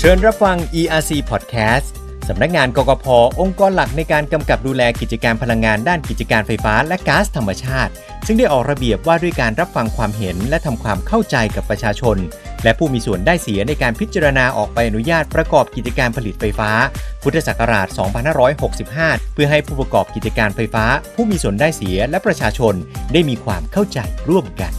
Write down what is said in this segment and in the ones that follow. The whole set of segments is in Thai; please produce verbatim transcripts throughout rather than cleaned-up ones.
เชิญรับฟัง อี อาร์ ซี Podcast สำนักงานกกพ.องค์กรหลักในการกำกับดูแลกิจการพลังงานด้านกิจการไฟฟ้าและก๊าซธรรมชาติซึ่งได้ออกระเบียบว่าด้วยการรับฟังความเห็นและทำความเข้าใจกับประชาชนและผู้มีส่วนได้เสียในการพิจารณาออกใบอนุญาตประกอบกิจการผลิตไฟฟ้าพุทธศักราช สองพันห้าร้อยหกสิบห้า เพื่อให้ผู้ประกอบกิจการไฟฟ้าผู้มีส่วนได้เสียและประชาชนได้มีความเข้าใจร่วมกัน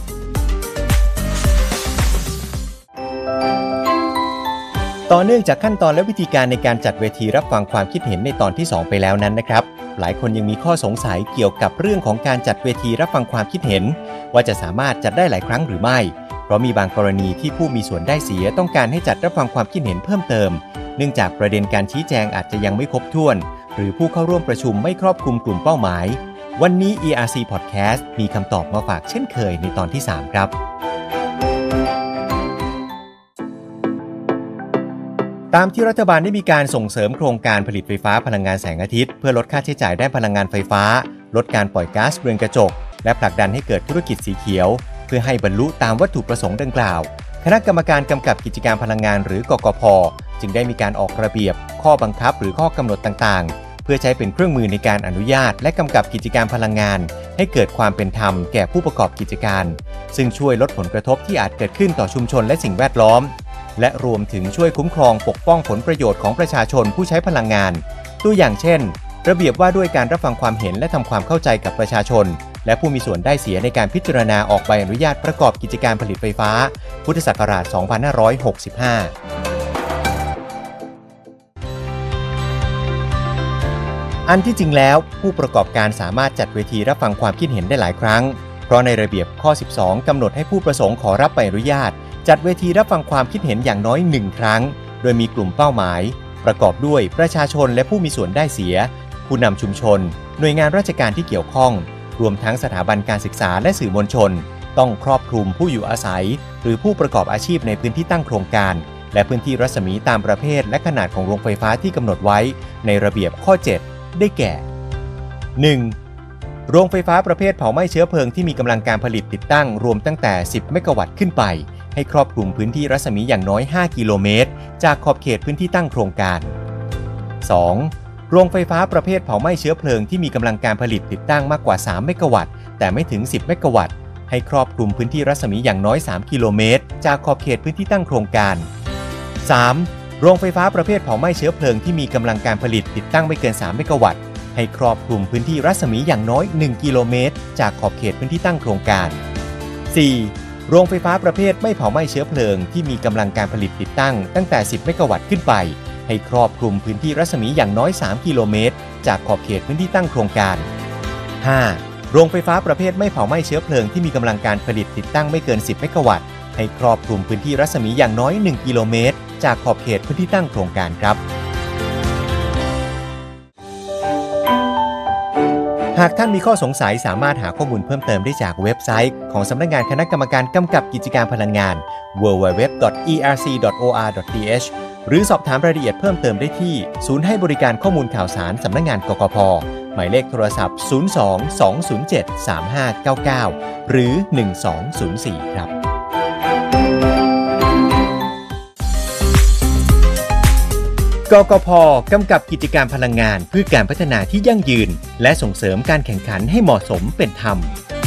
ต่อเนื่องจากขั้นตอนและวิธีการในการจัดเวทีรับฟังความคิดเห็นในตอนที่สองไปแล้วนั้นนะครับหลายคนยังมีข้อสงสัยเกี่ยวกับเรื่องของการจัดเวทีรับฟังความคิดเห็นว่าจะสามารถจัดได้หลายครั้งหรือไม่เพราะมีบางกรณีที่ผู้มีส่วนได้เสียต้องการให้จัดรับฟังความคิดเห็นเพิ่มเติมเนื่องจากประเด็นการชี้แจงอาจจะยังไม่ครบถ้วนหรือผู้เข้าร่วมประชุมไม่ครอบคลุมกลุ่มเป้าหมายวันนี้ อี อาร์ ซี Podcast มีคำตอบมาฝากเช่นเคยในตอนที่สามครับตามที่รัฐบาลได้มีการส่งเสริมโครงการผลิตไฟฟ้าพลังงานแสงอาทิตย์เพื่อลดค่าใช้จ่ายด้านพลังงานไฟฟ้าลดการปล่อยก๊าซเรือนกระจกและผลักดันให้เกิดธุรกิจสีเขียวเพื่อให้บรรลุตามวัตถุประสงค์ดังกล่าวคณะกรรมการกำกับกิจการพลังงานหรือกกพ.จึงได้มีการออกระเบียบข้อบังคับหรือข้อกำหนดต่างๆเพื่อใช้เป็นเครื่องมือในการอนุญาตและกำกับกิจการพลังงานให้เกิดความเป็นธรรมแก่ผู้ประกอบกิจการซึ่งช่วยลดผลกระทบที่อาจเกิดขึ้นต่อชุมชนและสิ่งแวดล้อมและรวมถึงช่วยคุ้มครองปกป้องผลประโยชน์ของประชาชนผู้ใช้พลังงานตัวอย่างเช่นระเบียบว่าด้วยการรับฟังความเห็นและทำความเข้าใจกับประชาชนและผู้มีส่วนได้เสียในการพิจารณาออกใบอนุญาตประกอบกิจการผลิตไฟฟ้าพุทธศักราช สองพันห้าร้อยหกสิบห้า อันที่จริงแล้วผู้ประกอบการสามารถจัดเวทีรับฟังความคิดเห็นได้หลายครั้งเพราะในระเบียบข้อสิบสองกำหนดให้ผู้ประสงค์ขอรับใบอนุญาตจัดเวทีรับฟังความคิดเห็นอย่างน้อยหนึ่งครั้งโดยมีกลุ่มเป้าหมายประกอบด้วยประชาชนและผู้มีส่วนได้เสียผู้นำชุมชนหน่วยงานราชการที่เกี่ยวข้องรวมทั้งสถาบันการศึกษาและสื่อมวลชนต้องครอบคลุมผู้อยู่อาศัยหรือผู้ประกอบอาชีพในพื้นที่ตั้งโครงการและพื้นที่รัศมีตามประเภทและขนาดของโรงไฟฟ้าที่กำหนดไว้ในระเบียบข้อเจ็ดได้แก่ หนึ่ง. โรงไฟฟ้าประเภทเผาไหม้เชื้อเพลิงที่มีกำลังการผลิตติดตั้งรวมตั้งแต่สิบเมกะวัตต์ขึ้นไปให้ครอบคลุมพื้นที่รัศมีอย่างน้อยห้ากิโลเมตรจากขอบเขตพื้นที่ตั้งโครงการ สอง. โรงไฟฟ้าประเภทเผาไหม้เชื้อเพลิงที่มีกำลังการผลิตติดตั้งมากกว่าสามเมกะวัตต์แต่ไม่ถึงสิบเมกะวัตต์ให้ครอบคลุมพื้นที่รัศมีอย่างน้อยสามกิโลเมตรจากขอบเขตพื้นที่ตั้งโครงการ สาม. โรงไฟฟ้าประเภทเผาไหม้เชื้อเพลิงที่มีกำลังการผลิตติดตั้งไม่เกินสามเมกะวัตต์ให้ครอบคลุมพื้นที่รัศมีอย่างน้อยหนึ่งกิโลเมตรจากขอบเขตพื้นที่ตั้งโครงการ สี่. โรงไฟฟ้าประเภทไม่เผาไหม้เชื้อเพลิงที่มีกำลังการผลิตติดตั้งตั้งแต่สิบเมกะวัตต์ขึ้นไปให้ครอบคลุมพื้นที่รัศมีอย่างน้อยสามกิโลเมตรจากขอบเขตพื้นที่ตั้งโครงการ ห้า. โรงไฟฟ้าประเภทไม่เผาไหม้เชื้อเพลิงที่มีกำลังการผลิตติดตั้งไม่เกินสิบเมกะวัตต์ให้ครอบคลุมพื้นที่รัศมีอย่างน้อยหนึ่งกิโลเมตรจากขอบเขตพื้นที่ตั้งโครงการครับหากท่านมีข้อสงสัยสามารถหาข้อมูลเพิ่มเติมได้จากเว็บไซต์ของสำนักงานคณะกรรมการกำกับกิจการพลังงาน ดับเบิลยู ดับเบิลยู ดับเบิลยู ดอท อี อาร์ ซี ดอท โอ อาร์ ดอท ที เอช หรือสอบถามรายละเอียดเพิ่มเติมได้ที่ศูนย์ให้บริการข้อมูลข่าวสารสำนักงานกกพ.หมายเลขโทรศัพท์ศูนย์ สอง สอง ศูนย์ เจ็ด สาม ห้า เก้า เก้าหรือหนึ่ง สอง ศูนย์ สี่ครับกกพ.กำกับกิจการพลังงานเพื่อการพัฒนาที่ยั่งยืนและส่งเสริมการแข่งขันให้เหมาะสมเป็นธรรม